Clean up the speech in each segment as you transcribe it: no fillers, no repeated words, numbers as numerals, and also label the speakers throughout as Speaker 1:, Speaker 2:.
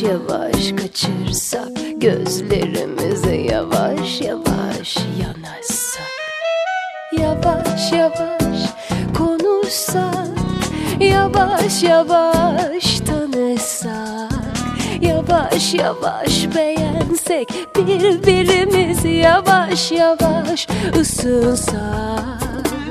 Speaker 1: yavaş kaçırsak, gözlerimize yavaş yavaş yanaşsak, yavaş yavaş konuşsak, yavaş yavaş tanışsak, yavaş yavaş beğensek, birbirimizi yavaş yavaş ısınsak.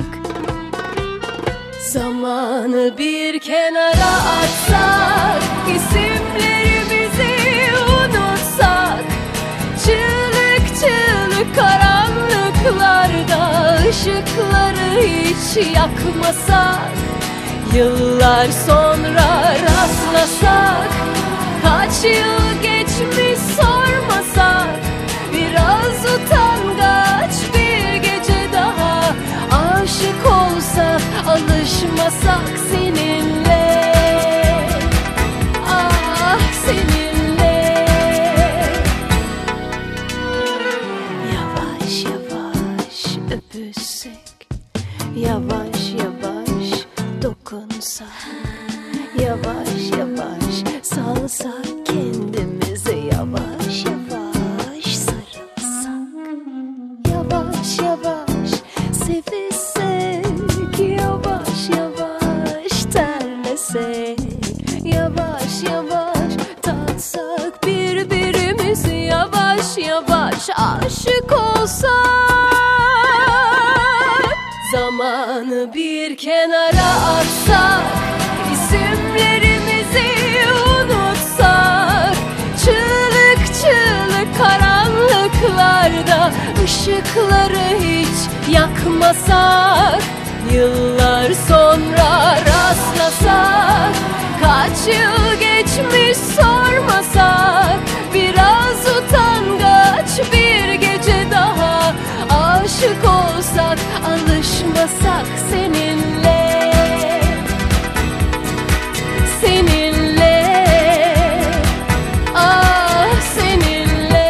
Speaker 1: Zamanı bir kenara atsak, isimlerimizi unutsak, çığlık çığlık karanlıklarda ışıkları hiç yakmasak, yıllar sonra rastlasak, kaç yıl geçmiş sormasak, biraz utangaç bir gece daha, aşık olsak, alışmasak seninle, ah seninle. Yavaş yavaş öpüşsek, yavaş yavaş dokunsak, yavaş yavaş salsak kendimize, yavaş yavaş sarılsak, yavaş yavaş sevişsek, yavaş yavaş terlesek, yavaş yavaş tatsak birbirimizi, yavaş yavaş aşık olsak. Zamanı bir kenara atsak, isimlerimizi unutsak, çığlık çığlık karanlıklarda ışıkları hiç yakmasak, yıllar sonra rastlasak, kaç yıl geçmiş sormasak, biraz utangaç bir gece daha, aşık olsak, alışmasak seninle, seninle, ah seninle.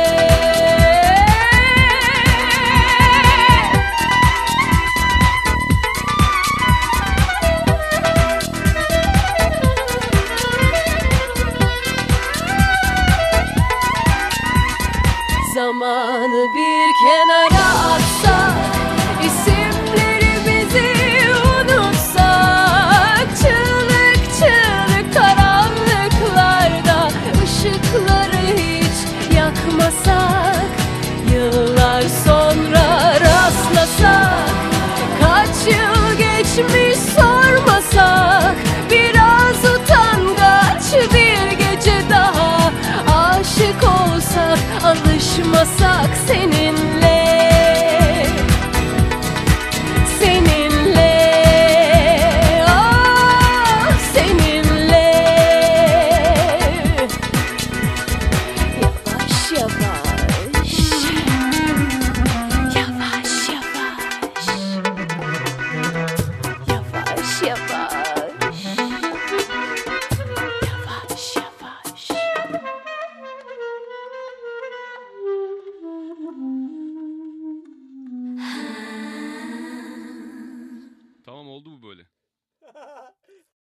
Speaker 1: Zamanı bir kenara atsak, isimlerimizi unutsak, çığlık çığlık karanlıklarda ışıkları hiç yakmasak, yıllar sonra rastlasak, kaç yıl geçmiş sormasak, biraz utangaç bir gece daha, aşık olsak, alışmasak seninle, seninle, ah seninle. Yavaş yavaş, yavaş yavaş, yavaş yavaş, yavaş yavaş.
Speaker 2: Tamam, oldu bu böyle.